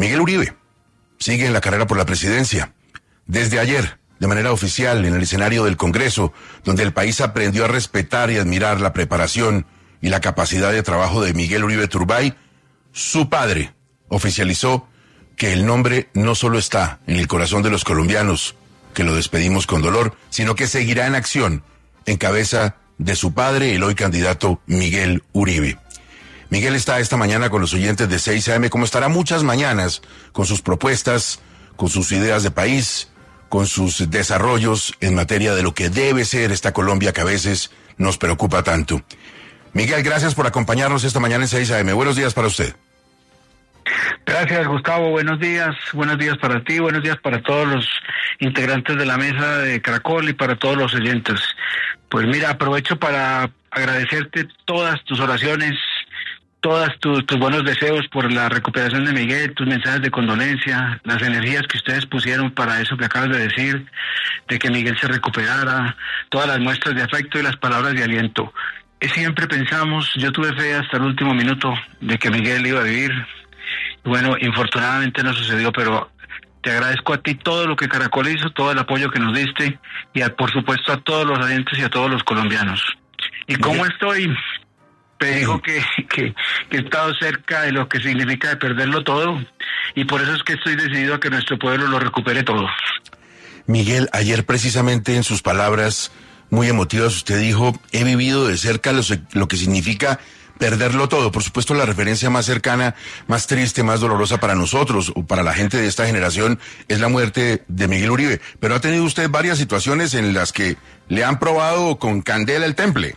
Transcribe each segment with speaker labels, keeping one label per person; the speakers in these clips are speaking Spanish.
Speaker 1: Miguel Uribe sigue en la carrera por la presidencia. Desde ayer, de manera oficial, en el escenario del Congreso, donde el país aprendió a respetar y admirar la preparación y la capacidad de trabajo de Miguel Uribe Turbay, su padre oficializó que el nombre no solo está en el corazón de los colombianos, que lo despedimos con dolor, sino que seguirá en acción en cabeza de su padre, el hoy candidato Miguel Uribe. Miguel está esta mañana con los oyentes de 6 AM, como estará muchas mañanas, con sus propuestas, con sus ideas de país, con sus desarrollos en materia de lo que debe ser esta Colombia que a veces nos preocupa tanto. Miguel, gracias por acompañarnos esta mañana en 6 AM. Buenos días para usted.
Speaker 2: Gracias, Gustavo. Buenos días para ti, buenos días para todos los integrantes de la mesa de Caracol y para todos los oyentes. Pues mira, aprovecho para agradecerte todas tus oraciones, todas tus buenos deseos por la recuperación de Miguel, tus mensajes de condolencia, las energías que ustedes pusieron para eso que acabas de decir, de que Miguel se recuperara, todas las muestras de afecto y las palabras de aliento. Siempre pensamos, yo tuve fe hasta el último minuto de que Miguel iba a vivir. Bueno, infortunadamente no sucedió, pero te agradezco a ti todo lo que Caracol hizo, todo el apoyo que nos diste y por supuesto a todos los oyentes y a todos los colombianos. ¿Y cómo estoy? Te digo que he estado cerca de lo que significa de perderlo todo y por eso es que estoy decidido a que nuestro pueblo lo recupere todo.
Speaker 1: Miguel, ayer precisamente en sus palabras muy emotivas usted dijo, he vivido de cerca lo que significa perderlo todo. Por supuesto, la referencia más cercana, más triste, más dolorosa para nosotros o para la gente de esta generación es la muerte de Miguel Uribe. Pero ha tenido usted varias situaciones en las que le han probado con candela el temple.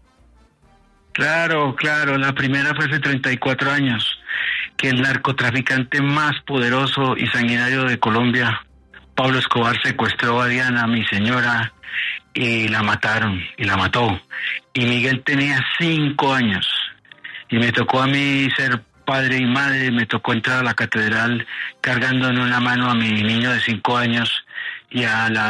Speaker 2: Claro. La primera fue hace 34 años, que el narcotraficante más poderoso y sanguinario de Colombia, Pablo Escobar, secuestró a Diana, mi señora, y la mataron, y la mató. Y Miguel tenía 5 años. Y me tocó a mí ser padre y madre, me tocó entrar a la catedral cargando en una mano a mi niño de 5 años y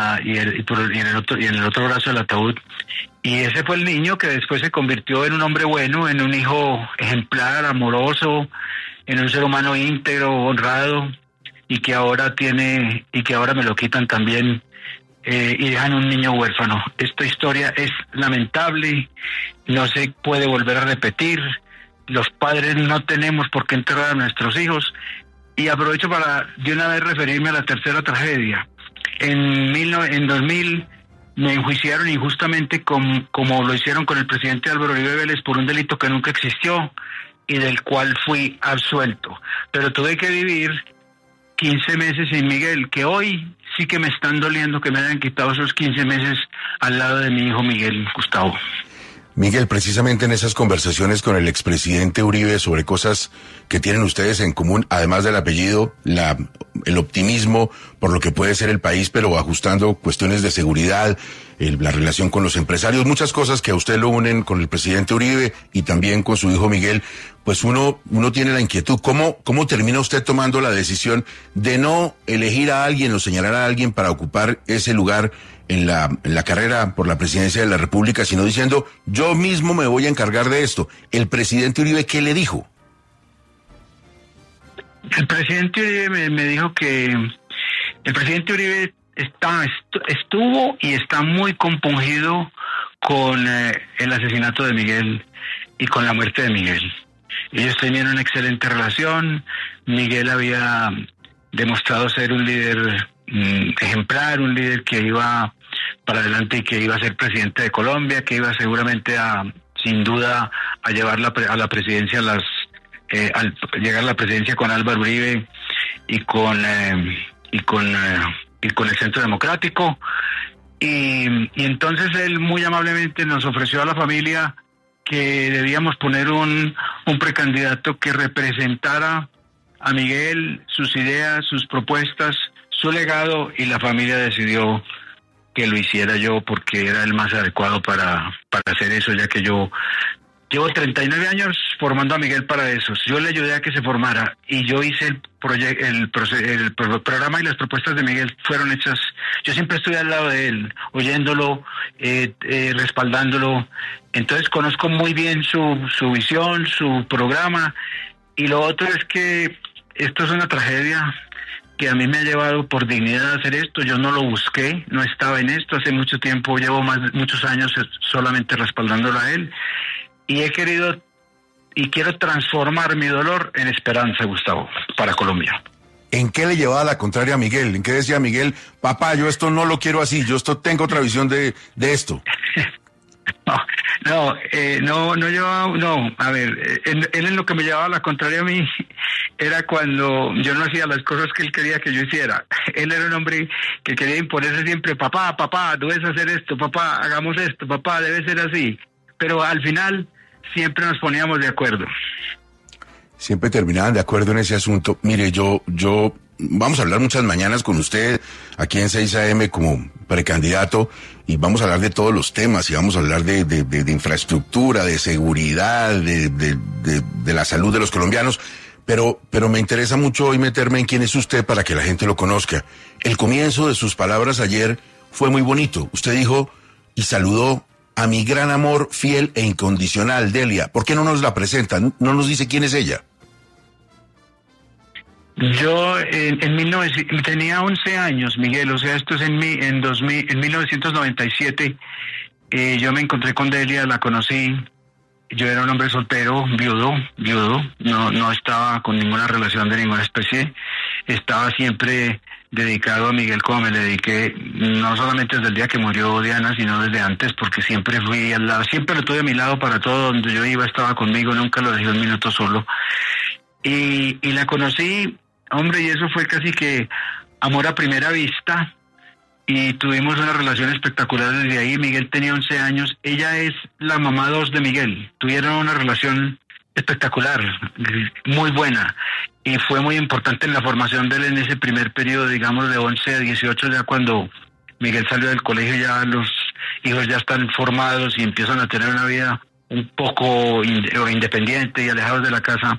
Speaker 2: en el otro brazo el ataúd. Y ese fue el niño que después se convirtió en un hombre bueno, en un hijo ejemplar, amoroso, en un ser humano íntegro, honrado, y que ahora me lo quitan también. Y dejan un niño huérfano. Esta historia es lamentable, no se puede volver a repetir. Los padres no tenemos por qué enterrar a nuestros hijos. Y aprovecho para de una vez referirme a la tercera tragedia. En 2000 me enjuiciaron injustamente como lo hicieron con el presidente Álvaro Uribe Vélez por un delito que nunca existió y del cual fui absuelto. Pero tuve que vivir 15 meses sin Miguel, que hoy sí que me están doliendo que me hayan quitado esos 15 meses al lado de mi hijo Miguel, Gustavo.
Speaker 1: Miguel, precisamente en esas conversaciones con el expresidente Uribe sobre cosas que tienen ustedes en común, además del apellido, el optimismo por lo que puede ser el país, pero ajustando cuestiones de seguridad, la relación con los empresarios, muchas cosas que a usted lo unen con el presidente Uribe y también con su hijo Miguel, pues uno tiene la inquietud. ¿Cómo termina usted tomando la decisión de no elegir a alguien o señalar a alguien para ocupar ese lugar en la carrera por la presidencia de la República, sino diciendo, yo mismo me voy a encargar de esto? ¿El presidente Uribe qué le dijo?
Speaker 2: El presidente Uribe me dijo que el presidente Uribe estuvo y está muy compungido con el asesinato de Miguel y con la muerte de Miguel. Ellos tenían una excelente relación. Miguel había demostrado ser un líder ejemplar, un líder que iba para adelante y que iba a ser presidente de Colombia, que iba seguramente sin duda a llevar a la presidencia al llegar a la presidencia con Álvaro Uribe y con el Centro Democrático. Y entonces él muy amablemente nos ofreció a la familia que debíamos poner un precandidato que representara a Miguel, sus ideas, sus propuestas, su legado, y la familia decidió que lo hiciera yo porque era el más adecuado para hacer eso, ya que yo llevo 39 años formando a Miguel para eso. Yo le ayudé a que se formara y yo hice el programa, y las propuestas de Miguel fueron hechas. Yo siempre estuve al lado de él, oyéndolo, respaldándolo. Entonces conozco muy bien su visión, su programa. Y lo otro es que esto es una tragedia que a mí me ha llevado por dignidad a hacer esto. Yo no lo busqué, no estaba en esto hace mucho tiempo, llevo muchos años solamente respaldándolo a él, y he querido y quiero transformar mi dolor en esperanza, Gustavo, para Colombia.
Speaker 1: ¿En qué le llevaba la contraria a Miguel? ¿En qué decía Miguel, papá, yo esto no lo quiero así, yo tengo otra visión de esto?
Speaker 2: No, a ver, él en lo que me llevaba la contraria a mí era cuando yo no hacía las cosas que él quería que yo hiciera. Él era un hombre que quería imponerse siempre, papá, debes hacer esto, papá, hagamos esto, papá, debe ser así. Pero al final siempre nos poníamos de acuerdo.
Speaker 1: Siempre terminaban de acuerdo en ese asunto. Mire, yo vamos a hablar muchas mañanas con usted aquí en 6 AM como precandidato y vamos a hablar de todos los temas y vamos a hablar de infraestructura, de seguridad, de la salud de los colombianos, pero me interesa mucho hoy meterme en quién es usted para que la gente lo conozca. El comienzo de sus palabras ayer fue muy bonito. Usted dijo y saludó a mi gran amor fiel e incondicional, Delia. ¿Por qué no nos la presentan? ¿No nos dice quién es ella?
Speaker 2: Yo tenía 11 años, Miguel, o sea, esto es en 1997, yo me encontré con Delia, la conocí, yo era un hombre soltero, viudo, no estaba con ninguna relación de ninguna especie, estaba siempre dedicado a Miguel como me le dediqué, no solamente desde el día que murió Diana, sino desde antes, porque siempre fui al lado, siempre lo tuve a mi lado para todo, donde yo iba estaba conmigo, nunca lo dejé un minuto solo, y la conocí. Hombre, y eso fue casi que amor a primera vista y tuvimos una relación espectacular desde ahí. Miguel tenía 11 años, ella es la mamá 2 de Miguel. Tuvieron una relación espectacular, muy buena y fue muy importante en la formación de él en ese primer periodo, digamos de 11 a 18, ya cuando Miguel salió del colegio ya los hijos ya están formados y empiezan a tener una vida un poco independiente y alejados de la casa.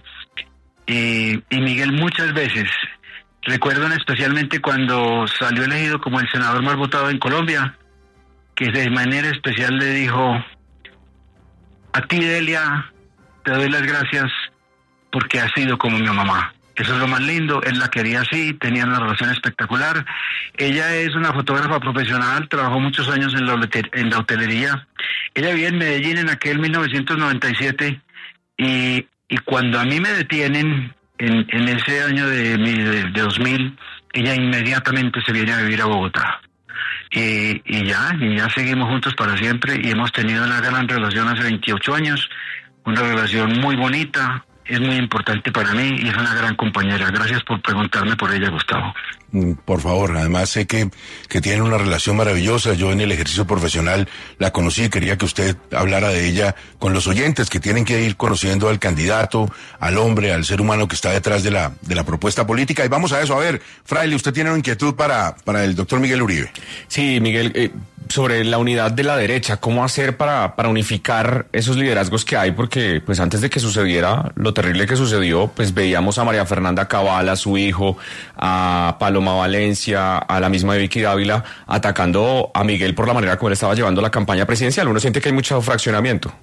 Speaker 2: Y Miguel muchas veces, recuerdo especialmente cuando salió elegido como el senador más votado en Colombia, que de manera especial le dijo: a ti, Delia, te doy las gracias porque has sido como mi mamá. Eso es lo más lindo, él la quería así, tenían una relación espectacular. Ella es una fotógrafa profesional, trabajó muchos años en la hotelería. Ella vivía en Medellín en aquel 1997 y cuando a mí me detienen en ese año de 2000, ella inmediatamente se viene a vivir a Bogotá. Y ya seguimos juntos para siempre y hemos tenido una gran relación hace 28 años, una relación muy bonita, es muy importante para mí y es una gran compañera. Gracias por preguntarme por ella, Gustavo.
Speaker 1: Por favor, además sé que tienen una relación maravillosa. Yo en el ejercicio profesional la conocí y quería que usted hablara de ella con los oyentes que tienen que ir conociendo al candidato, al hombre, al ser humano que está detrás de la propuesta política. Y vamos a eso. A ver, Fraile, usted tiene una inquietud para el doctor Miguel Uribe.
Speaker 3: Sí, Miguel, sobre la unidad de la derecha, ¿cómo hacer para unificar esos liderazgos que hay? Porque pues antes de que sucediera lo terrible que sucedió, pues veíamos a María Fernanda Cabal, a su hijo, a Paloma Valencia, a la misma de Vicky Dávila, atacando a Miguel por la manera como él estaba llevando la campaña presidencial. Uno siente que hay mucho fraccionamiento.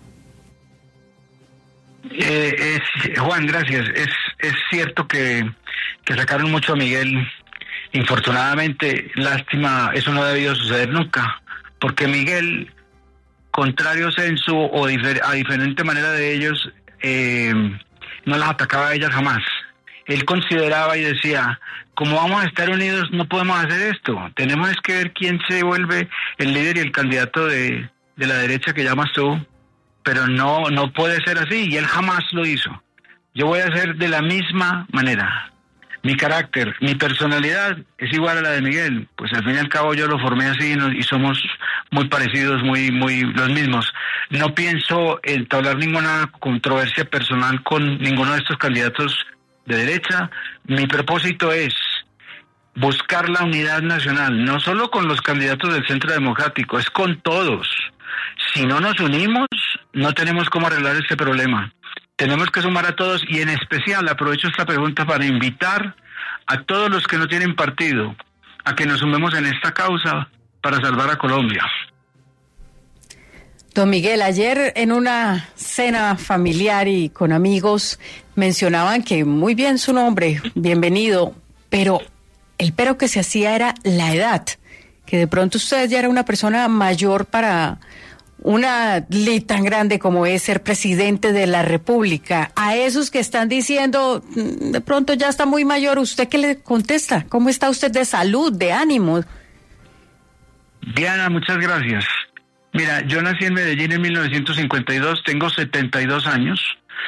Speaker 2: Juan, gracias. Es cierto que sacaron mucho a Miguel. Infortunadamente, lástima, eso no ha debido suceder nunca, porque Miguel, contrario censo o a diferente manera de ellos, no las atacaba a ellas jamás. Él consideraba y decía: como vamos a estar unidos no podemos hacer esto, tenemos que ver quién se vuelve el líder y el candidato de la derecha que llamas tú, pero no puede ser así, y él jamás lo hizo. Yo voy a hacer de la misma manera. Mi carácter, mi personalidad es igual a la de Miguel, pues al fin y al cabo yo lo formé así y somos muy parecidos, muy los mismos. No pienso entablar ninguna controversia personal con ninguno de estos candidatos de derecha. Mi propósito es buscar la unidad nacional, no solo con los candidatos del Centro Democrático, es con todos. Si no nos unimos, no tenemos cómo arreglar este problema. Tenemos que sumar a todos y en especial aprovecho esta pregunta para invitar a todos los que no tienen partido a que nos sumemos en esta causa para salvar a Colombia.
Speaker 4: Don Miguel, ayer en una cena familiar y con amigos mencionaban que muy bien su nombre, bienvenido, pero el pero que se hacía era la edad, que de pronto usted ya era una persona mayor para una ley tan grande como es ser presidente de la República. A esos que están diciendo, de pronto ya está muy mayor, ¿usted qué le contesta? ¿Cómo está usted de salud, de ánimo?
Speaker 2: Diana, muchas gracias. Mira, yo nací en Medellín en 1952, tengo 72 años,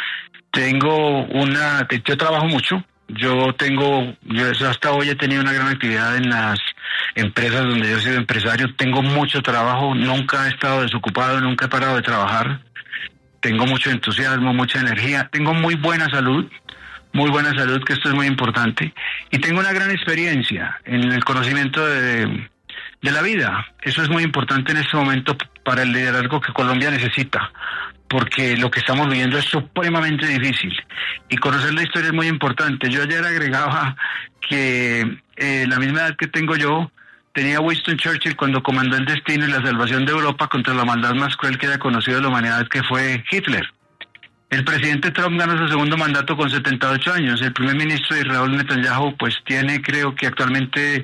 Speaker 2: yo trabajo mucho, yo hasta hoy he tenido una gran actividad en las empresas donde yo he sido empresario, tengo mucho trabajo, nunca he estado desocupado, nunca he parado de trabajar, tengo mucho entusiasmo, mucha energía, tengo muy buena salud, que esto es muy importante, y tengo una gran experiencia en el conocimiento de la vida. Eso es muy importante en este momento para el liderazgo que Colombia necesita, porque lo que estamos viviendo es supremamente difícil y conocer la historia es muy importante. Yo ayer agregaba que la misma edad que tengo yo tenía Winston Churchill cuando comandó el destino y la salvación de Europa contra la maldad más cruel que haya conocido la humanidad, que fue Hitler. El presidente Trump ganó su segundo mandato con 78 años. El primer ministro Israel Netanyahu pues tiene, creo que actualmente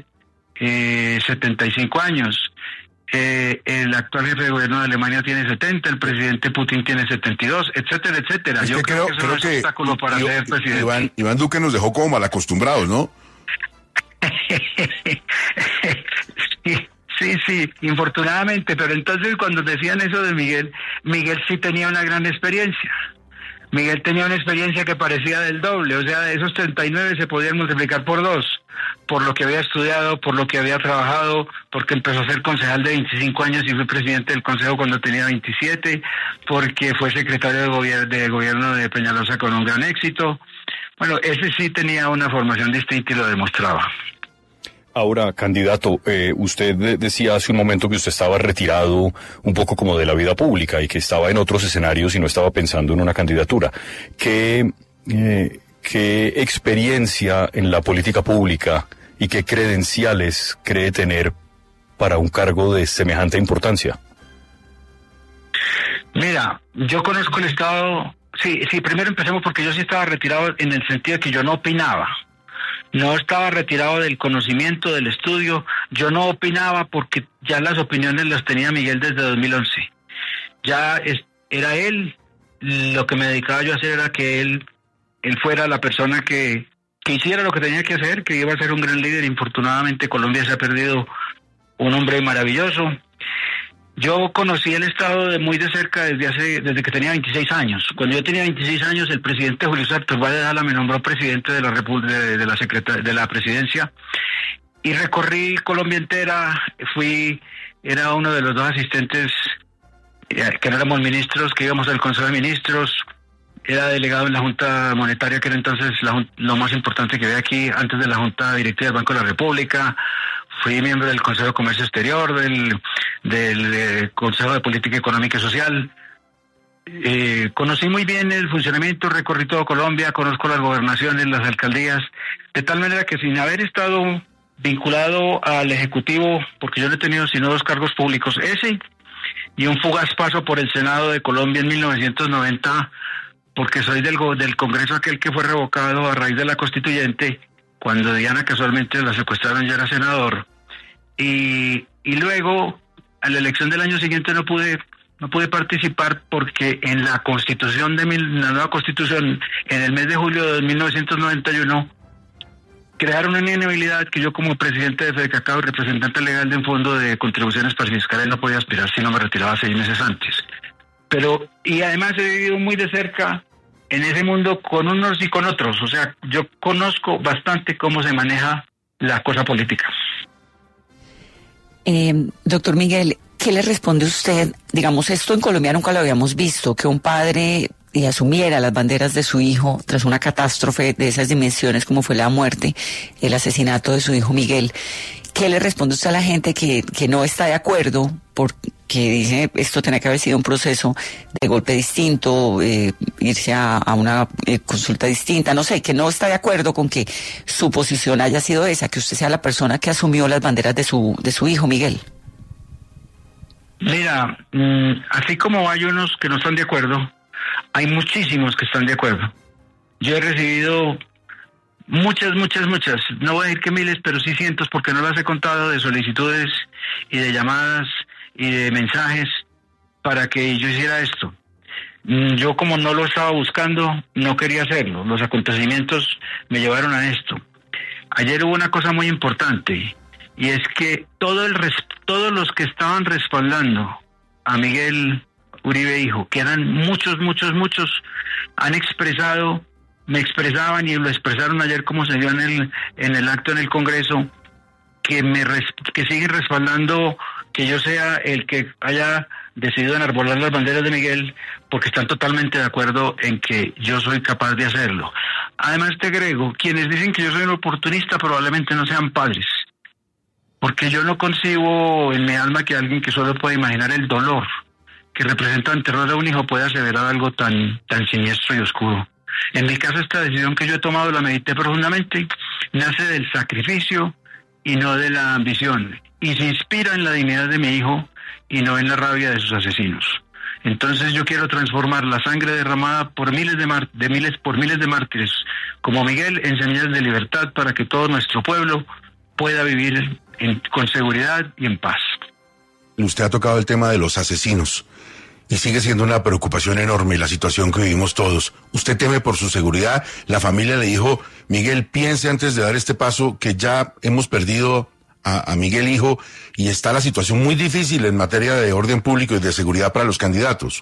Speaker 2: 75 años. El actual jefe de gobierno de Alemania tiene 70, el presidente Putin tiene 72, etcétera, etcétera.
Speaker 1: Yo creo que eso no es un obstáculo para ser presidente. Iván Duque nos dejó como mal acostumbrados, ¿no?
Speaker 2: Sí, infortunadamente, pero entonces cuando decían eso de Miguel sí tenía una gran experiencia. Miguel tenía una experiencia que parecía del doble, o sea, de esos 39 se podían multiplicar por 2, por lo que había estudiado, por lo que había trabajado, porque empezó a ser concejal de 25 años y fue presidente del consejo cuando tenía 27, porque fue secretario de gobierno de Peñalosa con un gran éxito. Bueno, ese sí tenía una formación distinta y lo demostraba.
Speaker 5: Ahora, candidato, usted decía hace un momento que usted estaba retirado un poco como de la vida pública y que estaba en otros escenarios y no estaba pensando en una candidatura. ¿Qué experiencia en la política pública y qué credenciales cree tener para un cargo de semejante importancia?
Speaker 2: Mira, yo conozco el Estado. Sí, primero empecemos porque yo sí estaba retirado en el sentido de que yo no opinaba. No estaba retirado del conocimiento, del estudio. Yo no opinaba porque ya las opiniones las tenía Miguel desde 2011. Era él. Lo que me dedicaba yo a hacer era que él fuera la persona que hiciera lo que tenía que hacer, que iba a ser un gran líder. Infortunadamente Colombia se ha perdido un hombre maravilloso. Yo conocí el Estado muy de cerca desde que tenía 26 años. Cuando yo tenía 26 años, el presidente Julio César Valdezala me nombró presidente de la presidencia y recorrí Colombia entera. Era uno de los dos asistentes que no éramos ministros, que íbamos al Consejo de Ministros. Era delegado en la Junta Monetaria, que era entonces lo más importante que había aquí, antes de la Junta Directiva del Banco de la República. Fui miembro del Consejo de Comercio Exterior, del Consejo de Política Económica y Social. Conocí muy bien el funcionamiento, recorrí todo Colombia, conozco las gobernaciones, las alcaldías, de tal manera que sin haber estado vinculado al Ejecutivo, porque yo no he tenido sino 2 cargos públicos, ese y un fugaz paso por el Senado de Colombia en 1990, porque soy del Congreso aquel que fue revocado a raíz de la Constituyente. Cuando Diana casualmente la secuestraron, ya era senador. Y luego, a la elección del año siguiente no pude participar porque en la Constitución la nueva Constitución, en el mes de julio de 1991, crearon una inhabilidad que yo como presidente de FEDECACAO y representante legal de un fondo de contribuciones fiscales no podía aspirar si no me retiraba 6 meses antes. Y además he vivido muy de cerca en ese mundo con unos y con otros, o sea, yo conozco bastante cómo se maneja la cosa política.
Speaker 6: Doctor Miguel, ¿qué le responde usted? Digamos, esto en Colombia nunca lo habíamos visto, que un padre asumiera las banderas de su hijo tras una catástrofe de esas dimensiones como fue la muerte, el asesinato de su hijo Miguel. ¿Qué le responde usted a la gente que no está de acuerdo porque dice esto tenía que haber sido un proceso de golpe distinto, irse a una consulta distinta, no sé, que no está de acuerdo con que su posición haya sido esa, que usted sea la persona que asumió las banderas de su hijo Miguel?
Speaker 2: Mira, así como hay unos que no están de acuerdo, hay muchísimos que están de acuerdo. Yo he recibido muchas, no voy a decir que miles, pero sí cientos, porque no las he contado, de solicitudes y de llamadas y de mensajes para que yo hiciera esto. Yo, como no lo estaba buscando, no quería hacerlo. Los acontecimientos me llevaron a esto. Ayer hubo una cosa muy importante, y es que todos los que estaban respaldando a Miguel Uribe hijo, que eran muchos, han expresado, me expresaban y lo expresaron ayer como se dio en el acto en el Congreso, que siguen respaldando que yo sea el que haya decidido enarbolar las banderas de Miguel, porque están totalmente de acuerdo en que yo soy capaz de hacerlo. Además te agrego, quienes dicen que yo soy un oportunista probablemente no sean padres, porque yo no concibo en mi alma que alguien que solo puede imaginar el dolor que representa el terror de un hijo pueda aseverar algo tan siniestro y oscuro. En mi caso, esta decisión que yo he tomado la medité profundamente, nace del sacrificio y no de la ambición, y se inspira en la dignidad de mi hijo y no en la rabia de sus asesinos. Entonces yo quiero transformar la sangre derramada por miles de mártires como Miguel en semillas de libertad, para que todo nuestro pueblo pueda vivir con seguridad y en paz.
Speaker 1: Usted ha tocado el tema de los asesinos y sigue siendo una preocupación enorme la situación que vivimos todos. ¿Usted teme por su seguridad? La familia le dijo: Miguel, piense antes de dar este paso, que ya hemos perdido a Miguel hijo y está la situación muy difícil en materia de orden público y de seguridad para los candidatos.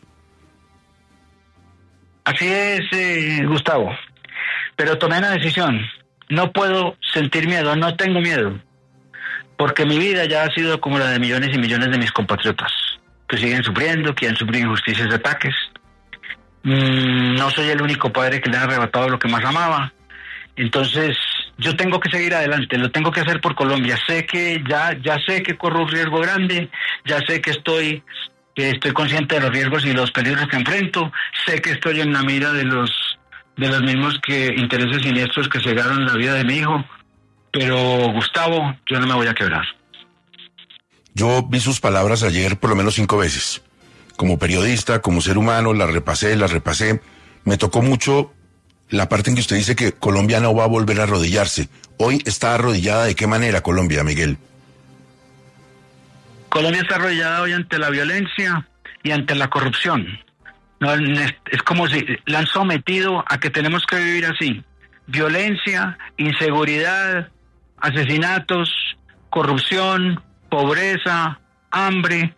Speaker 2: Así es, Gustavo, pero tomé una decisión. No puedo sentir miedo, no tengo miedo, porque mi vida ya ha sido como la de millones y millones de mis compatriotas, que siguen sufriendo, que han sufrido injusticias y ataques. No soy el único padre que le ha arrebatado lo que más amaba. Entonces, yo tengo que seguir adelante, lo tengo que hacer por Colombia. Sé que ya sé que corro un riesgo grande, ya sé que estoy consciente de los riesgos y los peligros que enfrento, sé que estoy en la mira de los mismos intereses siniestros que cegaron la vida de mi hijo, pero Gustavo, yo no me voy a quebrar.
Speaker 1: Yo vi sus palabras ayer por lo menos 5 veces. Como periodista, como ser humano, las repasé. Me tocó mucho la parte en que usted dice que Colombia no va a volver a arrodillarse. Hoy está arrodillada. ¿De qué manera Colombia, Miguel?
Speaker 2: Colombia está arrodillada hoy ante la violencia y ante la corrupción. No, es como si la han sometido a que tenemos que vivir así. Violencia, inseguridad, asesinatos, corrupción, pobreza, hambre.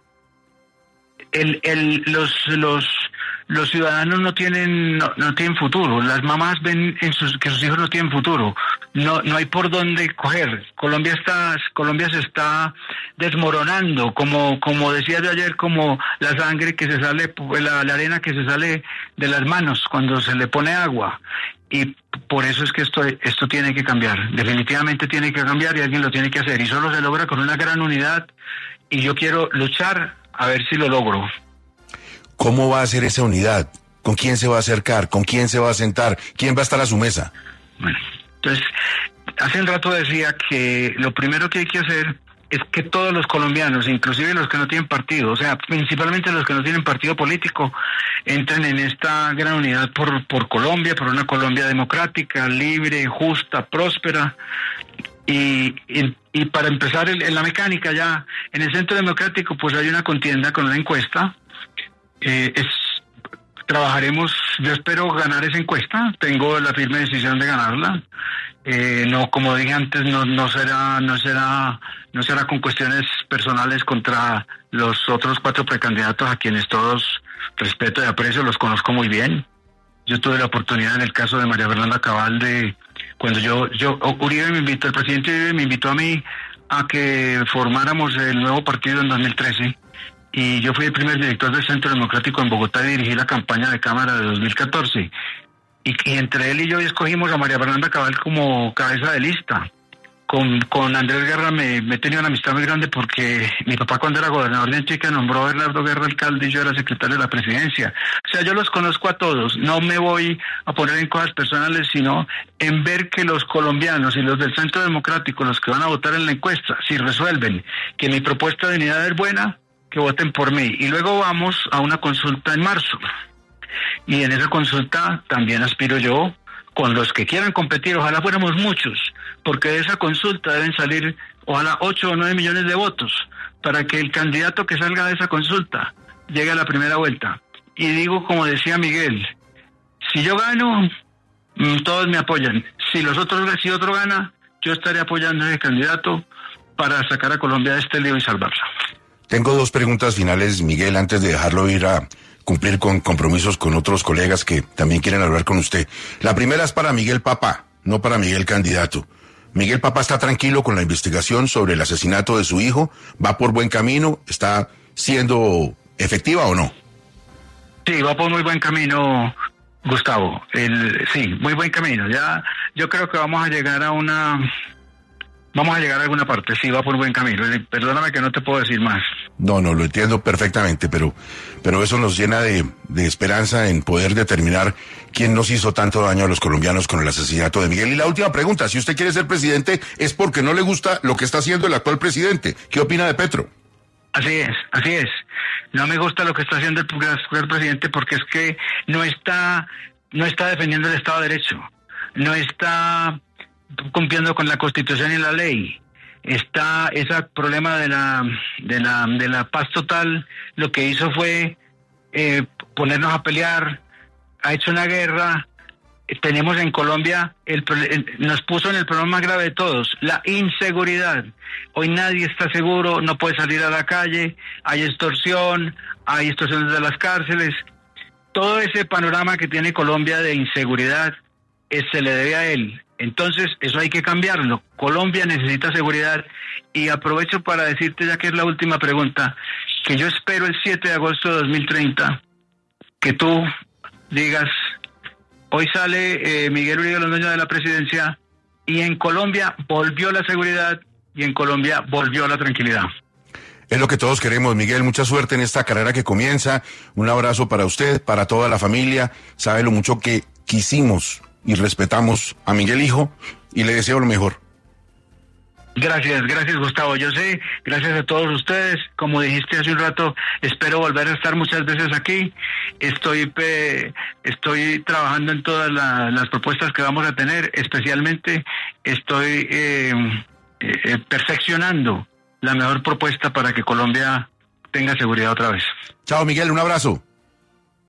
Speaker 2: Los ciudadanos no tienen futuro. Las mamás ven que sus hijos no tienen futuro. No hay por dónde coger. Colombia se está desmoronando, como decía yo ayer, como la sangre que se sale, la arena que se sale de las manos cuando se le pone agua. Y por eso es que esto tiene que cambiar. Definitivamente tiene que cambiar, y alguien lo tiene que hacer. Y solo se logra con una gran unidad, y yo quiero luchar a ver si lo logro.
Speaker 1: ¿Cómo va a ser esa unidad? ¿Con quién se va a acercar? ¿Con quién se va a sentar? ¿Quién va a estar a su mesa?
Speaker 2: Bueno, entonces, hace un rato decía que lo primero que hay que hacer es que todos los colombianos, inclusive los que no tienen partido, o sea, principalmente los que no tienen partido político, entren en esta gran unidad por Colombia, por una Colombia democrática, libre, justa, próspera. Y para empezar en la mecánica, ya en el Centro Democrático pues hay una contienda con una encuesta. Trabajaremos, yo espero ganar esa encuesta, tengo la firme decisión de ganarla. No, como dije antes, no será con cuestiones personales contra los otros 4 precandidatos, a quienes todos respeto y aprecio, los conozco muy bien. Yo tuve la oportunidad en el caso de María Fernanda Cabal cuando el presidente Uribe me invitó a mí a que formáramos el nuevo partido en 2013. Y yo fui el primer director del Centro Democrático en Bogotá y dirigí la campaña de Cámara de 2014. Y entre él y yo escogimos a María Fernanda Cabal como cabeza de lista. Con Andrés Guerra me he tenido una amistad muy grande, porque mi papá, cuando era gobernador de Antioquia, nombró a Bernardo Guerra alcalde y yo era secretario de la presidencia. O sea, yo los conozco a todos. No me voy a poner en cosas personales, sino en ver que los colombianos y los del Centro Democrático, los que van a votar en la encuesta, si resuelven que mi propuesta de unidad es buena, que voten por mí. Y luego vamos a una consulta en marzo. Y en esa consulta también aspiro yo, con los que quieran competir, ojalá fuéramos muchos, porque de esa consulta deben salir, ojalá 8 o 9 millones de votos, para que el candidato que salga de esa consulta llegue a la primera vuelta. Y digo, como decía Miguel, si yo gano, todos me apoyan. Si otro gana, yo estaré apoyando a ese candidato para sacar a Colombia de este lío y salvarla.
Speaker 1: Tengo 2 preguntas finales, Miguel, antes de dejarlo ir a cumplir con compromisos con otros colegas que también quieren hablar con usted. La primera es para Miguel Papá, no para Miguel candidato. Miguel Papá está tranquilo con la investigación sobre el asesinato de su hijo, va por buen camino, está siendo efectiva o no.
Speaker 2: Sí, va por muy buen camino, Gustavo. Sí, muy buen camino. Ya, yo creo que vamos a llegar a alguna parte. Sí, va por buen camino. Perdóname que no te puedo decir más.
Speaker 1: No, lo entiendo perfectamente, pero eso nos llena de esperanza en poder determinar quién nos hizo tanto daño a los colombianos con el asesinato de Miguel. Y la última pregunta, si usted quiere ser presidente, es porque no le gusta lo que está haciendo el actual presidente. ¿Qué opina de Petro?
Speaker 2: Así es. No me gusta lo que está haciendo el actual presidente porque es que no está defendiendo el Estado de Derecho, no está cumpliendo con la Constitución y la ley. Está ese problema de la paz total, lo que hizo fue ponernos a pelear, ha hecho una guerra. Tenemos en Colombia, nos puso en el problema más grave de todos, la inseguridad. Hoy nadie está seguro, no puede salir a la calle, hay extorsión desde las cárceles. Todo ese panorama que tiene Colombia de inseguridad se le debe a él. Entonces, eso hay que cambiarlo. Colombia necesita seguridad. Y aprovecho para decirte, ya que es la última pregunta, que yo espero el 7 de agosto de 2030 que tú digas: hoy sale Miguel Uribe Londoño de la presidencia y en Colombia volvió la seguridad y en Colombia volvió la tranquilidad.
Speaker 1: Es lo que todos queremos, Miguel. Mucha suerte en esta carrera que comienza. Un abrazo para usted, para toda la familia. Sabe lo mucho que quisimos y respetamos a Miguel hijo y le deseo lo mejor.
Speaker 2: Gracias Gustavo. Yo sé, gracias a todos ustedes. Como dijiste hace un rato, espero volver a estar muchas veces aquí. Estoy trabajando en todas las propuestas que vamos a tener. Especialmente estoy perfeccionando la mejor propuesta para que Colombia tenga seguridad otra vez.
Speaker 1: Chao, Miguel, un abrazo.